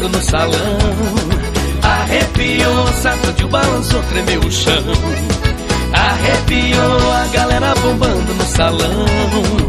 bombando no salão. Arrepiou, sacudiu, balançou, tremeu o chão. Arrepiou, a galera bombando no salão.